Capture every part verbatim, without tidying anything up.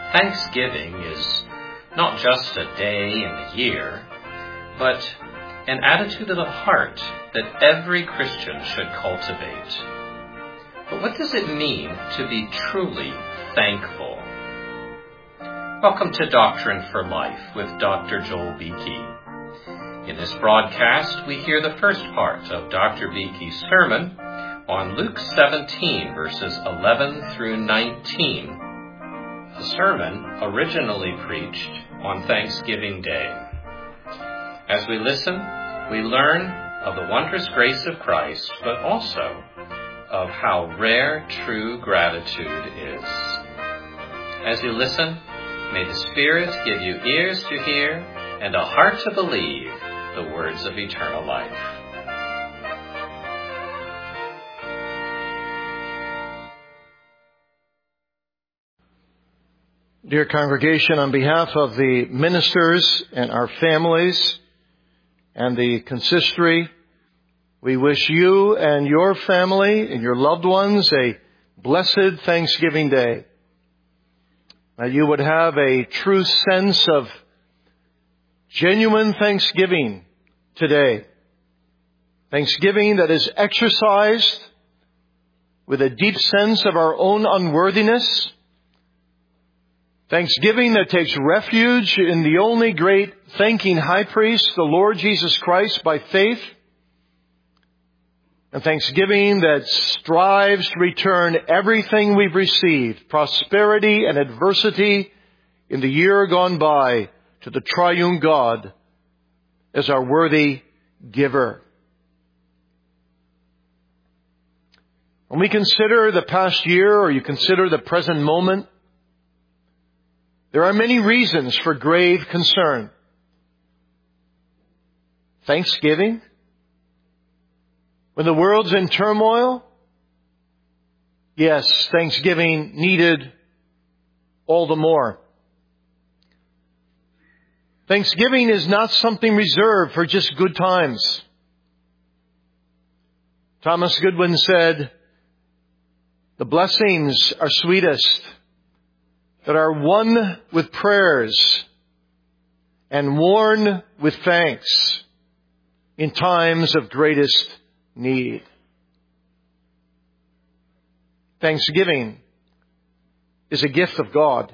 Thanksgiving is not just a day in the year, but an attitude of the heart that every Christian should cultivate. But what does it mean to be truly thankful? Welcome to Doctrine for Life with Doctor Joel Beeke. In this broadcast, we hear the first part of Doctor Beeke's sermon on Luke seventeen, verses eleven through nineteen, a sermon originally preached on Thanksgiving Day. As we listen, we learn of the wondrous grace of Christ, but also of how rare true gratitude is. As you listen, may the Spirit give you ears to hear and a heart to believe the words of eternal life. Dear congregation, on behalf of the ministers and our families and the consistory, we wish you and your family and your loved ones a blessed Thanksgiving Day. That you would have a true sense of genuine thanksgiving today. Thanksgiving that is exercised with a deep sense of our own unworthiness. Thanksgiving that takes refuge in the only great thanking high priest, the Lord Jesus Christ, by faith. And thanksgiving that strives to return everything we've received, prosperity and adversity in the year gone by, to the triune God as our worthy giver. When we consider the past year, or you consider the present moment, there are many reasons for grave concern. Thanksgiving? When the world's in turmoil? Yes, thanksgiving needed all the more. Thanksgiving is not something reserved for just good times. Thomas Goodwin said, "The blessings are sweetest that are won with prayers and worn with thanks in times of greatest need." Thanksgiving is a gift of God.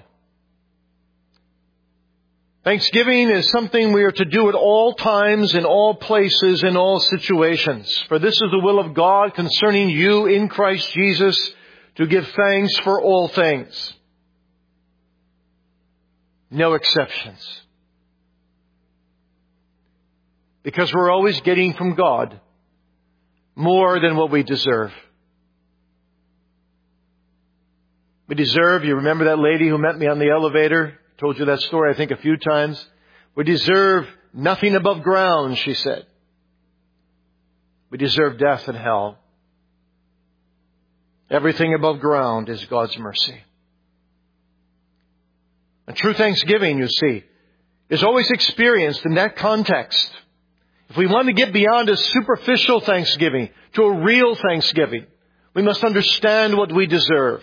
Thanksgiving is something we are to do at all times, in all places, in all situations. For this is the will of God concerning you in Christ Jesus, to give thanks for all things. No exceptions. Because we're always getting from God more than what we deserve. We deserve, you remember that lady who met me on the elevator? Told you that story, I think, a few times. We deserve nothing above ground, she said. We deserve death and hell. Everything above ground is God's mercy. And true thanksgiving, you see, is always experienced in that context. If we want to get beyond a superficial thanksgiving to a real thanksgiving, we must understand what we deserve.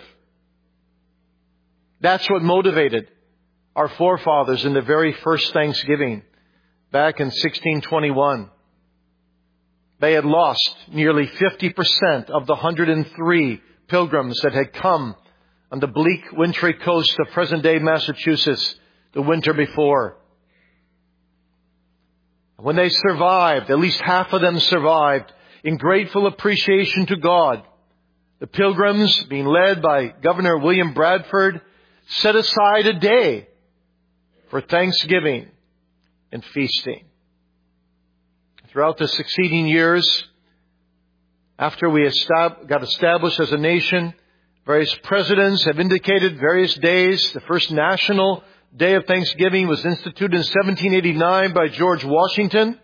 That's what motivated our forefathers in the very first Thanksgiving back in sixteen twenty-one. They had lost nearly fifty percent of the one hundred three pilgrims that had come on the bleak, wintry coast of present-day Massachusetts the winter before. When they survived, at least half of them survived, in grateful appreciation to God, the Pilgrims, being led by Governor William Bradford, set aside a day for thanksgiving and feasting. Throughout the succeeding years, after we estab- got established as a nation, various presidents have indicated various days. The first national day of Thanksgiving was instituted in seventeen eighty-nine by George Washington.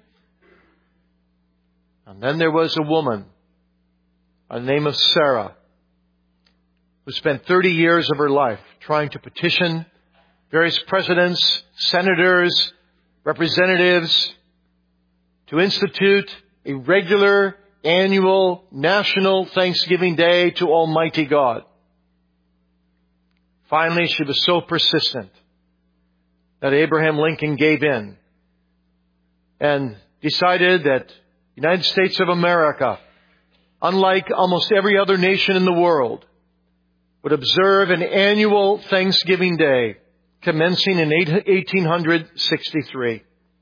And then there was a woman by the name of Sarah, who spent thirty years of her life trying to petition various presidents, senators, representatives to institute a regular annual national Thanksgiving Day to Almighty God. Finally, she was so persistent that Abraham Lincoln gave in and decided that the United States of America, unlike almost every other nation in the world, would observe an annual Thanksgiving Day commencing in eighteen sixty-three.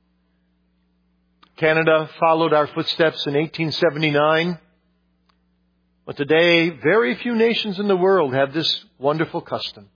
Canada followed our footsteps in eighteen seventy-nine. But today, very few nations in the world have this wonderful custom.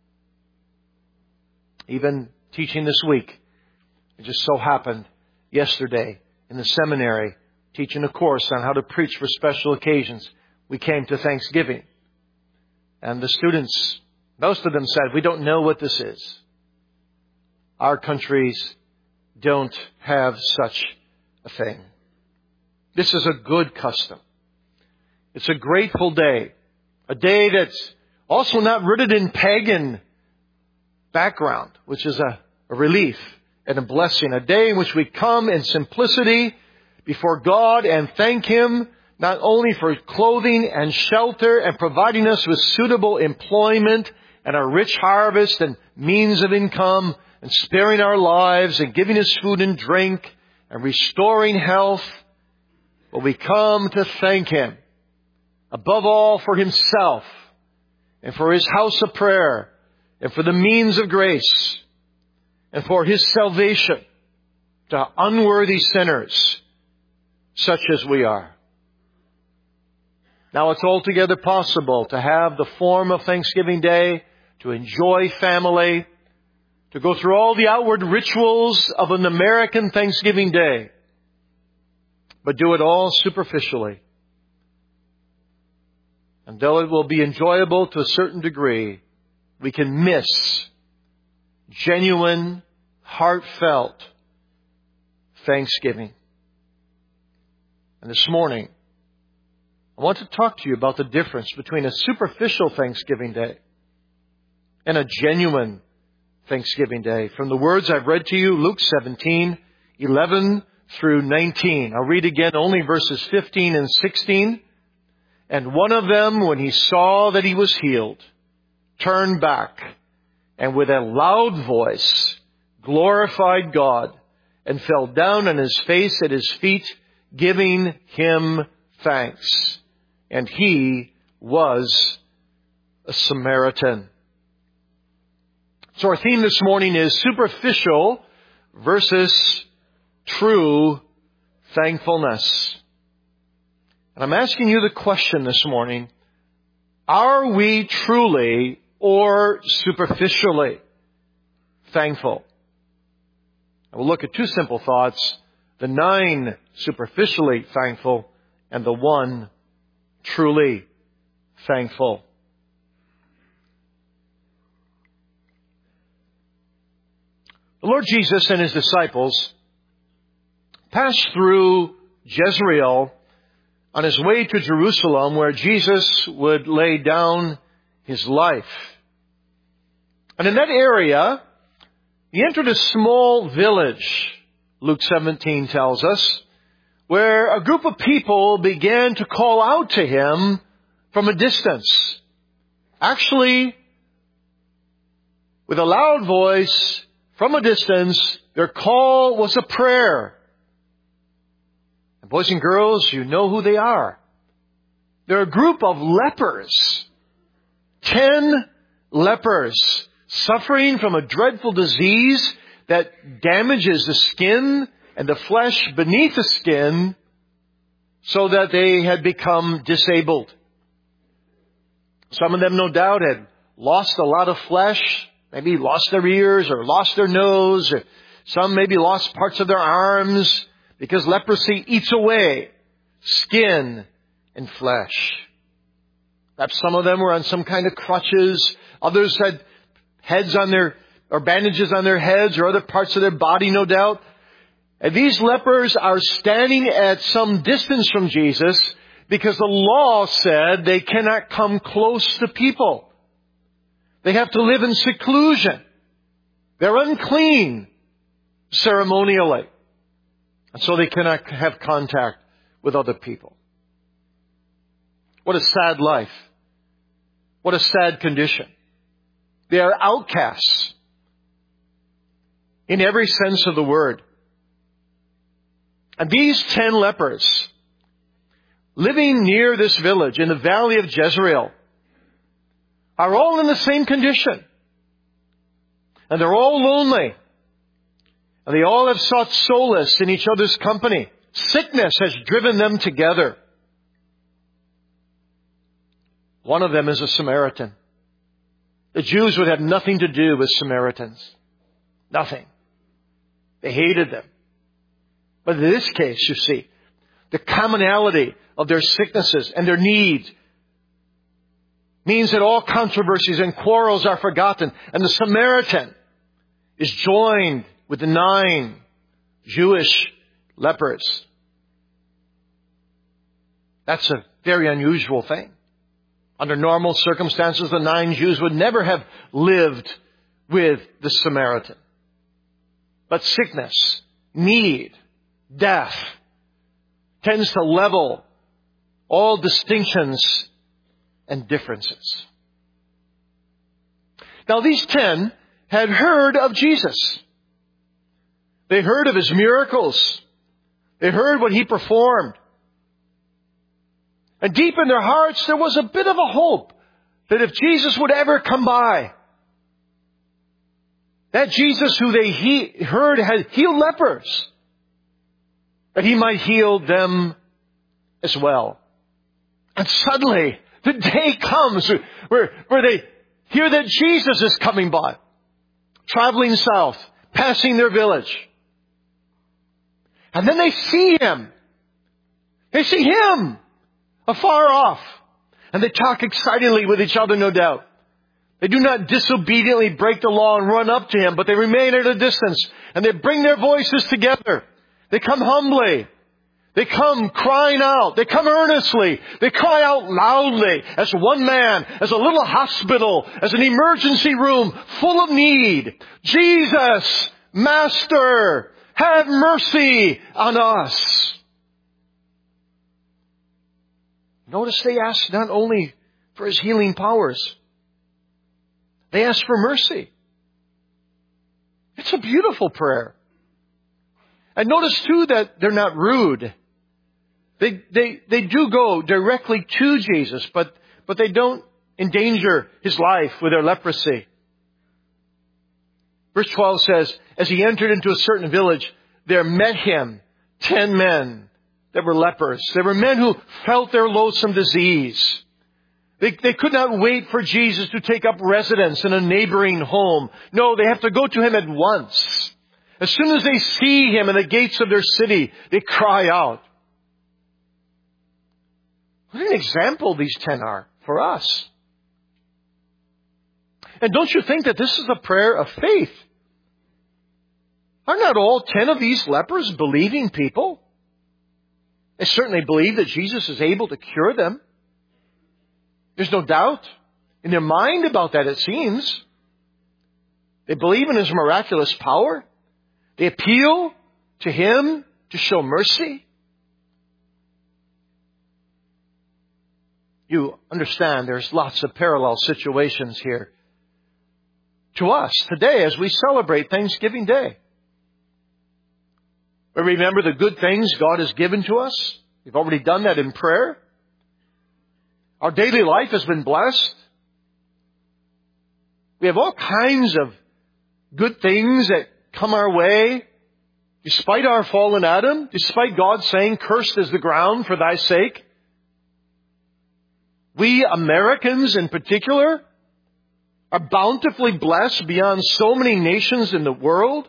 Even teaching this week, it just so happened yesterday in the seminary, teaching a course on how to preach for special occasions, we came to Thanksgiving. And the students, most of them said, we don't know what this is. Our countries don't have such a thing. This is a good custom. It's a grateful day. A day that's also not rooted in pagan background, which is a, a relief and a blessing. A day in which we come in simplicity before God and thank Him not only for clothing and shelter and providing us with suitable employment and a rich harvest and means of income and sparing our lives and giving us food and drink and restoring health, but we come to thank Him above all for Himself and for His house of prayer and for the means of grace and for His salvation to unworthy sinners such as we are. Now it's altogether possible to have the form of Thanksgiving Day, to enjoy family, to go through all the outward rituals of an American Thanksgiving Day, but do it all superficially. And though it will be enjoyable to a certain degree, we can miss genuine, heartfelt thanksgiving. And this morning, I want to talk to you about the difference between a superficial Thanksgiving Day and a genuine Thanksgiving Day. From the words I've read to you, Luke seventeen, eleven through nineteen. I'll read again only verses fifteen and sixteen. And one of them, when he saw that he was healed, turned back and with a loud voice glorified God and fell down on his face at his feet, giving Him thanks. And he was a Samaritan. So our theme this morning is superficial versus true thankfulness. And I'm asking you the question this morning, are we truly or superficially thankful? And we'll look at two simple thoughts, the nine superficially thankful and the one truly thankful. The Lord Jesus and His disciples passed through Jezreel on His way to Jerusalem, where Jesus would lay down His life. And in that area, He entered a small village, Luke seventeen tells us, where a group of people began to call out to Him from a distance. Actually, with a loud voice, from a distance, their call was a prayer. And boys and girls, you know who they are. They're a group of lepers. Ten lepers suffering from a dreadful disease that damages the skin and the flesh beneath the skin so that they had become disabled. Some of them, no doubt, had lost a lot of flesh, maybe lost their ears or lost their nose, or some maybe lost parts of their arms, because leprosy eats away skin and flesh. Perhaps some of them were on some kind of crutches. Others had heads on their, or bandages on their heads or other parts of their body, no doubt. And these lepers are standing at some distance from Jesus because the law said they cannot come close to people. They have to live in seclusion. They're unclean ceremonially. And so they cannot have contact with other people. What a sad life. What a sad condition. They are outcasts in every sense of the word. And these ten lepers, living near this village in the valley of Jezreel, are all in the same condition. And they're all lonely. And they all have sought solace in each other's company. Sickness has driven them together. One of them is a Samaritan. The Jews would have nothing to do with Samaritans. Nothing. They hated them. But in this case, you see, the commonality of their sicknesses and their needs means that all controversies and quarrels are forgotten. And the Samaritan is joined with the nine Jewish lepers. That's a very unusual thing. Under normal circumstances, the nine Jews would never have lived with the Samaritan. But sickness, need, death tends to level all distinctions and differences. Now, these ten had heard of Jesus. They heard of His miracles. They heard what He performed. And deep in their hearts, there was a bit of a hope that if Jesus would ever come by, that Jesus who they he- heard had healed lepers, that He might heal them as well. And suddenly, the day comes where, where they hear that Jesus is coming by, traveling south, passing their village. And then they see Him. They see Him afar off. And they talk excitedly with each other, no doubt. They do not disobediently break the law and run up to Him, but they remain at a distance. And they bring their voices together. They come humbly. They come crying out. They come earnestly. They cry out loudly as one man, as a little hospital, as an emergency room full of need. Jesus, Master, have mercy on us. Notice they ask not only for His healing powers. They ask for mercy. It's a beautiful prayer. And notice too that they're not rude. They, they, they do go directly to Jesus, but, but they don't endanger His life with their leprosy. Verse twelve says, as He entered into a certain village, there met Him ten men that were lepers. They were men who felt their loathsome disease. They, they could not wait for Jesus to take up residence in a neighboring home. No, they have to go to Him at once. As soon as they see Him in the gates of their city, they cry out. What an example these ten are for us. And don't you think that this is a prayer of faith? Are not all ten of these lepers believing people? They certainly believe that Jesus is able to cure them. There's no doubt in their mind about that, it seems. They believe in His miraculous power. They appeal to Him to show mercy. You understand there's lots of parallel situations here to us today as we celebrate Thanksgiving Day. We remember the good things God has given to us. We've already done that in prayer. Our daily life has been blessed. We have all kinds of good things that come our way, despite our fallen Adam, despite God saying, cursed is the ground for thy sake. We Americans in particular are bountifully blessed beyond so many nations in the world.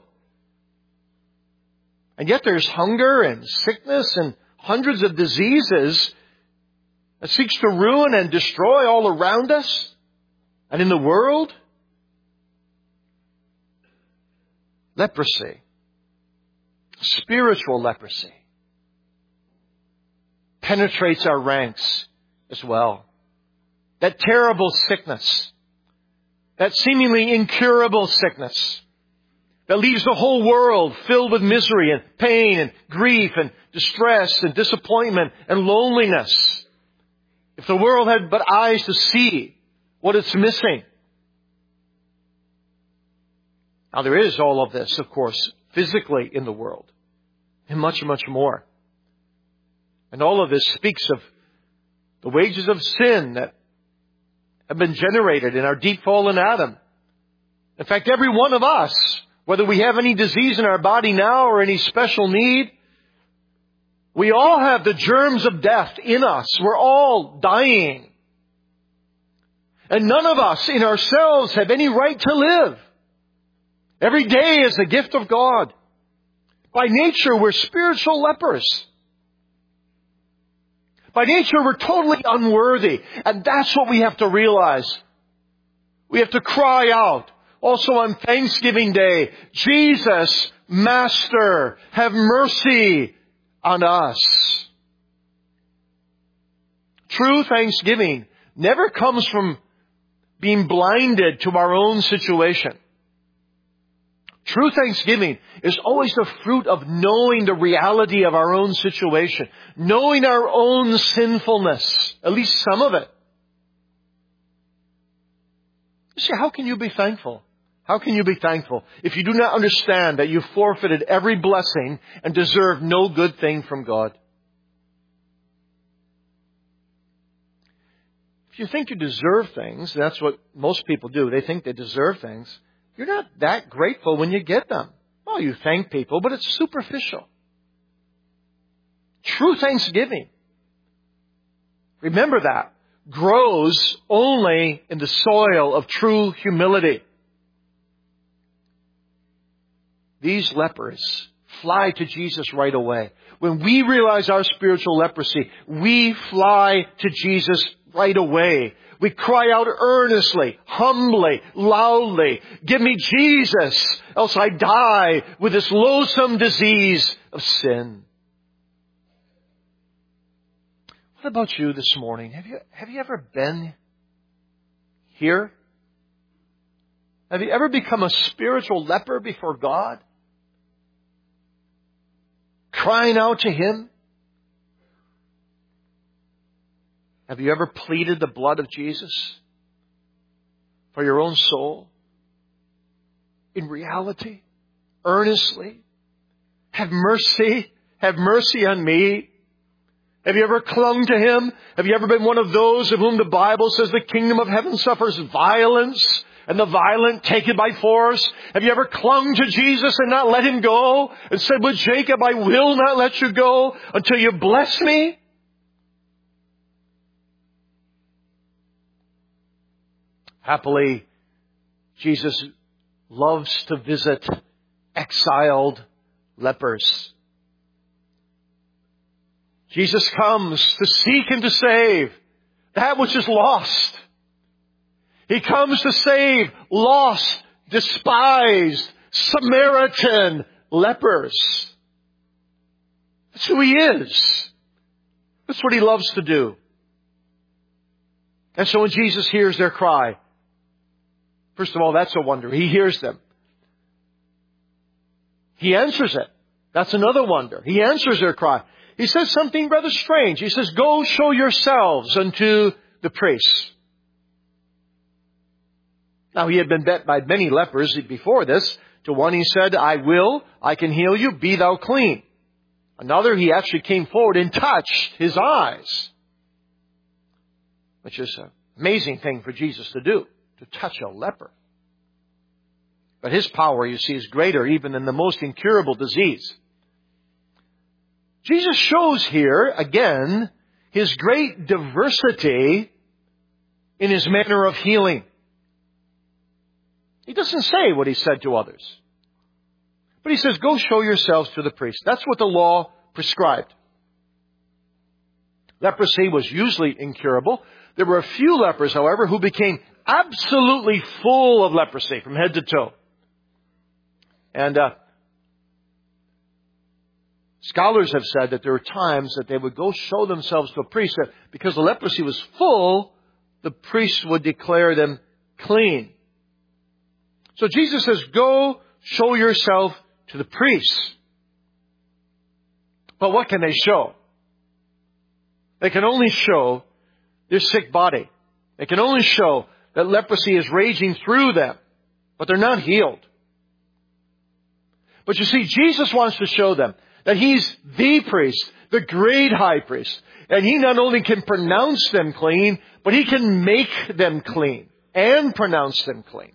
And yet there's hunger and sickness and hundreds of diseases that seeks to ruin and destroy all around us and in the world. Leprosy, spiritual leprosy, penetrates our ranks as well. That terrible sickness, that seemingly incurable sickness that leaves the whole world filled with misery and pain and grief and distress and disappointment and loneliness. If the world had but eyes to see what it's missing, Now there is all of this, of course, physically in the world. And much, much more. And all of this speaks of the wages of sin that have been generated in our deep fallen Adam. In fact, every one of us, whether we have any disease in our body now or any special need, we all have the germs of death in us. We're all dying. And none of us in ourselves have any right to live. Every day is a gift of God. By nature, we're spiritual lepers. By nature, we're totally unworthy. And that's what we have to realize. We have to cry out. Also on Thanksgiving Day, Jesus, Master, have mercy on us. True thanksgiving never comes from being blinded to our own situation. True thanksgiving is always the fruit of knowing the reality of our own situation, knowing our own sinfulness, at least some of it. You see, how can you be thankful? How can you be thankful if you do not understand that you forfeited every blessing and deserve no good thing from God? If you think you deserve things, that's what most people do. They think they deserve things. You're not that grateful when you get them. Well, you thank people, but it's superficial. True thanksgiving, remember that, grows only in the soil of true humility. These lepers fly to Jesus right away. When we realize our spiritual leprosy, we fly to Jesus right away. We cry out earnestly, humbly, loudly, give me Jesus, else I die with this loathsome disease of sin. What about you this morning? Have you, have you ever been here? Have you ever become a spiritual leper before God? Crying out to Him? Have you ever pleaded the blood of Jesus for your own soul? In reality, earnestly, have mercy, have mercy on me. Have you ever clung to Him? Have you ever been one of those of whom the Bible says the kingdom of heaven suffers violence and the violent take it by force? Have you ever clung to Jesus and not let Him go and said with Jacob, I will not let you go until you bless me? Happily, Jesus loves to visit exiled lepers. Jesus comes to seek and to save that which is lost. He comes to save lost, despised, Samaritan lepers. That's who He is. That's what He loves to do. And so when Jesus hears their cry, first of all, that's a wonder. He hears them. He answers it. That's another wonder. He answers their cry. He says something rather strange. He says, go show yourselves unto the priests. Now, he had been met by many lepers before this. To one he said, I will, I can heal you, be thou clean. Another, he actually came forward and touched his eyes. Which is an amazing thing for Jesus to do, to touch a leper. But His power, you see, is greater even than the most incurable disease. Jesus shows here, again, His great diversity in His manner of healing. He doesn't say what He said to others. But He says, go show yourselves to the priest. That's what the law prescribed. Leprosy was usually incurable. There were a few lepers, however, who became absolutely full of leprosy from head to toe. And uh, scholars have said that there were times that they would go show themselves to a priest. That because the leprosy was full, the priest would declare them clean. So Jesus says, go show yourself to the priests. But what can they show? They can only show their sick body. They can only show that leprosy is raging through them. But they're not healed. But you see, Jesus wants to show them that He's the priest, the great high priest. And He not only can pronounce them clean, but He can make them clean and pronounce them clean.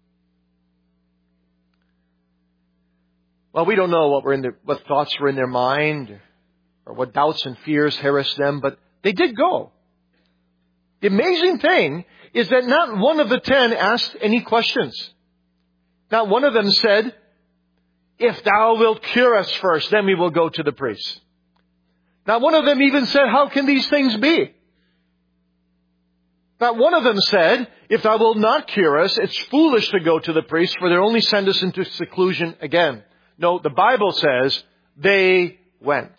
Well, we don't know what were in their, what thoughts were in their mind or what doubts and fears harassed them, but they did go. The amazing thing is that not one of the ten asked any questions. Not one of them said, if thou wilt cure us first, then we will go to the priest. Not one of them even said, how can these things be? Not one of them said, if thou wilt not cure us, it's foolish to go to the priest, for they'll only send us into seclusion again. No, the Bible says they went.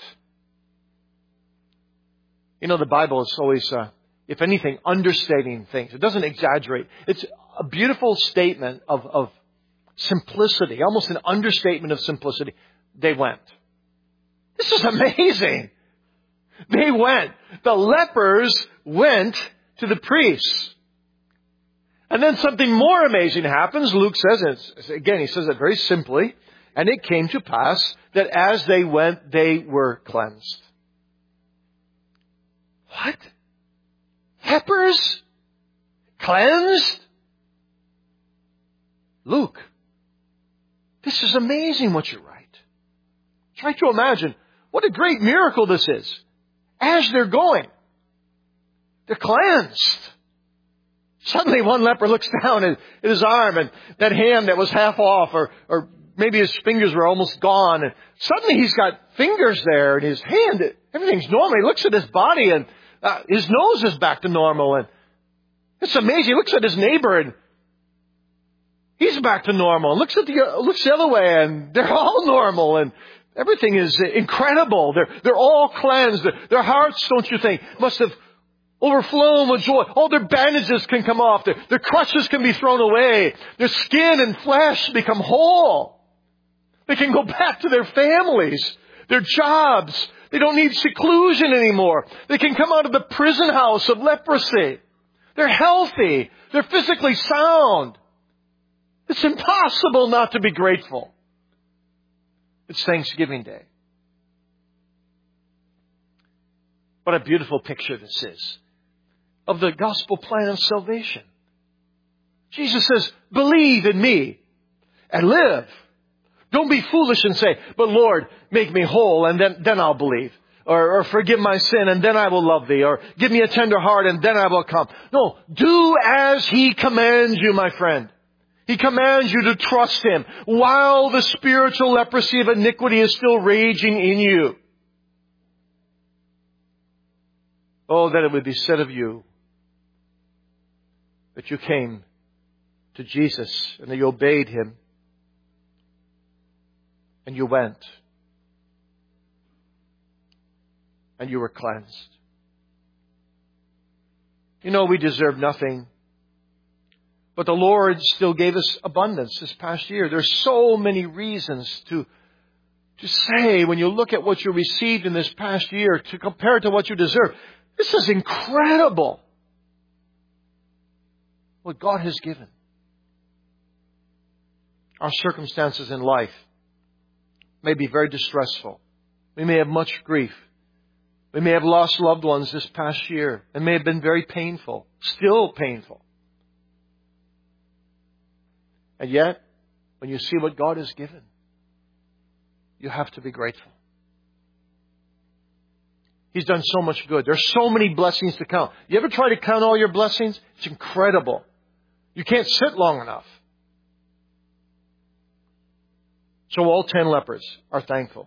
You know, the Bible is always, uh, if anything, understating things. It doesn't exaggerate. It's a beautiful statement of, of simplicity, almost an understatement of simplicity. They went. This is amazing. They went. The lepers went to the priests. And then something more amazing happens. Luke says, and again, he says it very simply, and it came to pass that as they went, they were cleansed. What? Lepers? Cleansed? Luke, this is amazing what you write. Try to imagine what a great miracle this is. As they're going, they're cleansed. Suddenly one leper looks down at his arm and that hand that was half off, or, or maybe his fingers were almost gone. And suddenly he's got fingers there and his hand, everything's normal. He looks at his body and uh, his nose is back to normal. And it's amazing. He looks at his neighbor and he's back to normal. And looks at the, looks the other way and they're all normal. And everything is incredible. They're, they're all cleansed. Their, their hearts, don't you think, must have overflown with joy. All their bandages can come off. Their, their crutches can be thrown away. Their skin and flesh become whole. They can go back to their families, their jobs. They don't need seclusion anymore. They can come out of the prison house of leprosy. They're healthy. They're physically sound. It's impossible not to be grateful. It's Thanksgiving Day. What a beautiful picture this is of the gospel plan of salvation. Jesus says, believe in me and live. Don't be foolish and say, but Lord, make me whole and then, then I'll believe. Or, or forgive my sin and then I will love thee. Or give me a tender heart and then I will come. No, do as He commands you, my friend. He commands you to trust Him while the spiritual leprosy of iniquity is still raging in you. Oh, that it would be said of you that you came to Jesus and that you obeyed Him and you went and you were cleansed. You know, we deserve nothing. But the Lord still gave us abundance this past year. There's so many reasons to, to say when you look at what you received in this past year to compare it to what you deserve. This is incredible what God has given. Our circumstances in life may be very distressful. We may have much grief. We may have lost loved ones this past year and may have been very painful, still painful. And yet, when you see what God has given, you have to be grateful. He's done so much good. There's so many blessings to count. You ever try to count all your blessings? It's incredible. You can't sit long enough. So all ten lepers are thankful.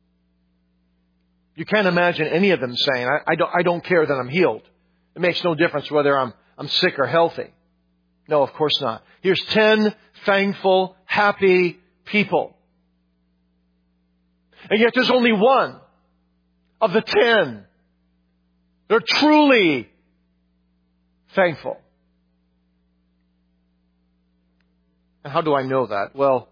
You can't imagine any of them saying, I, I, don't, I don't care that I'm healed. It makes no difference whether I'm, I'm sick or healthy. No, of course not. Here's ten thankful, happy people. And yet there's only one of the ten. They're truly thankful. And how do I know that? Well,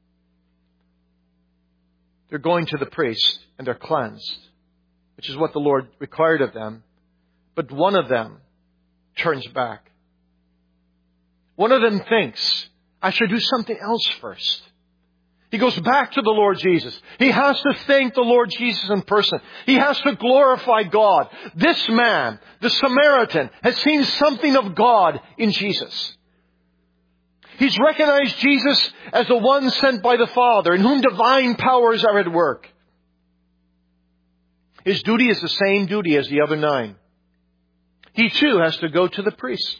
they're going to the priest and they're cleansed, which is what the Lord required of them. But one of them turns back. One of them thinks, I should do something else first. He goes back to the Lord Jesus. He has to thank the Lord Jesus in person. He has to glorify God. This man, the Samaritan, has seen something of God in Jesus. He's recognized Jesus as the one sent by the Father, in whom divine powers are at work. His duty is the same duty as the other nine. He too has to go to the priest.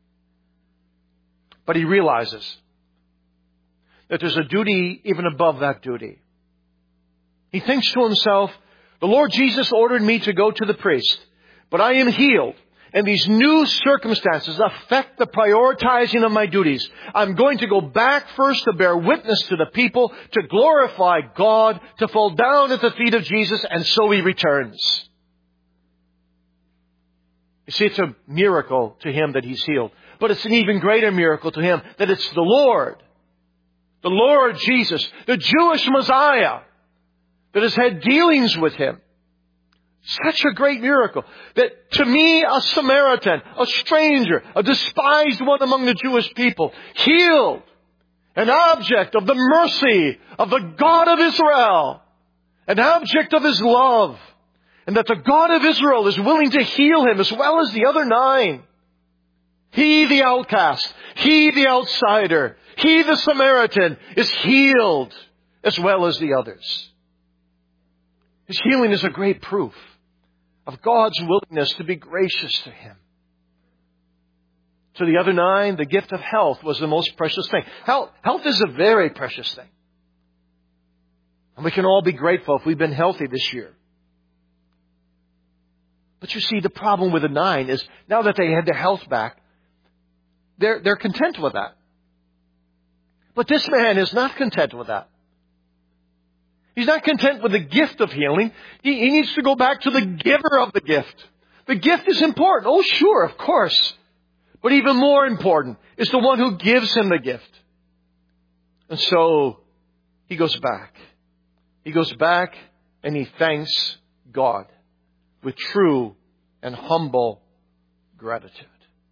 But he realizes that there's a duty even above that duty. He thinks to himself, the Lord Jesus ordered me to go to the priest, but I am healed. And these new circumstances affect the prioritizing of my duties. I'm going to go back first to bear witness to the people, to glorify God, to fall down at the feet of Jesus, and so he returns. You see, it's a miracle to him that he's healed. But it's an even greater miracle to him that it's the Lord, the Lord Jesus, the Jewish Messiah, that has had dealings with him. Such a great miracle that to me, a Samaritan, a stranger, a despised one among the Jewish people, healed, an object of the mercy of the God of Israel, an object of His love, and that the God of Israel is willing to heal him as well as the other nine. He, the outcast, he, the outsider, he, the Samaritan, is healed as well as the others. His healing is a great proof of God's willingness to be gracious to him. To the other nine, the gift of health was the most precious thing. Health, health is a very precious thing. And we can all be grateful if we've been healthy this year. But you see, the problem with the nine is now that they had their health back, they're, they're content with that. But this man is not content with that. He's not content with the gift of healing. He, he needs to go back to the giver of the gift. The gift is important. Oh, sure, of course. But even more important is the one who gives him the gift. And so he goes back. He goes back and he thanks God with true and humble gratitude.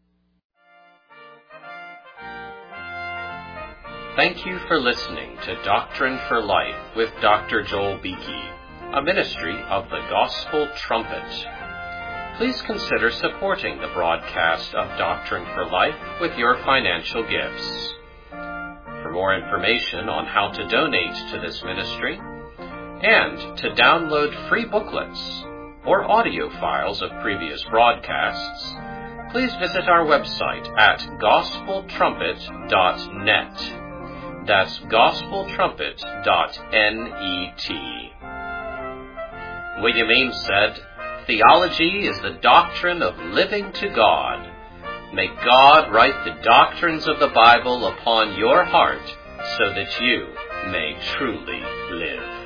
Thank you for listening to Doctrine for Life with Doctor Joel Beeke, a ministry of the Gospel Trumpet. Please consider supporting the broadcast of Doctrine for Life with your financial gifts. For more information on how to donate to this ministry and to download free booklets or audio files of previous broadcasts, please visit our website at gospel trumpet dot net. That's gospel trumpet dot net. William Ames said, "Theology is the doctrine of living to God. May God write the doctrines of the Bible upon your heart so that you may truly live."